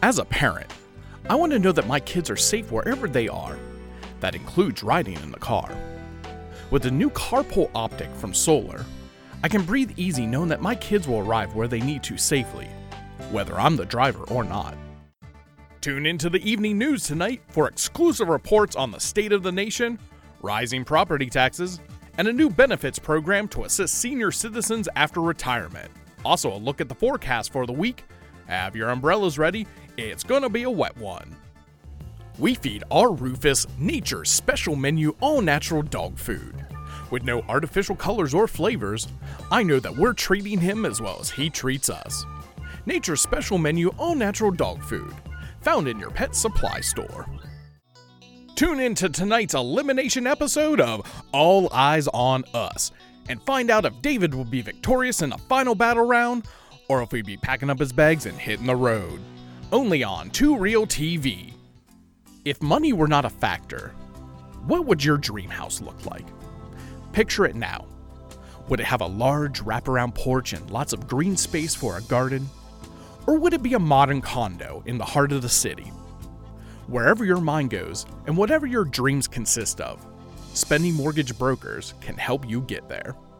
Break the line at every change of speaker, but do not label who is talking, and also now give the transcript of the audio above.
As a parent, I want to know that my kids are safe wherever they are. That includes riding in the car. With the new Carpool Optic from Solar, I can breathe easy knowing that my kids will arrive where they need to safely, whether I'm the driver or not. Tune into the evening news tonight for exclusive reports on the state of the nation, rising property taxes, and a new benefits program to assist senior citizens after retirement. Also, a look at the forecast for the week. Have your umbrellas ready, it's gonna be a wet one. We feed our Rufus nature's special menu all-natural dog food. With no artificial colors or flavors, I know that we're treating him as well as he treats us. Nature's special menu all-natural dog food, found in your pet supply store. Tune in to tonight's elimination episode of All Eyes on Us and find out if David will be victorious in the final battle round or if he'd be packing up his bags and hitting the road. Only on Too Real TV. If money were not a factor, what would your dream house look like? Picture it now. Would it have a large wraparound porch and lots of green space for a garden? Or would it be a modern condo in the heart of the city? Wherever your mind goes, and whatever your dreams consist of, Spending Mortgage Brokers can help you get there.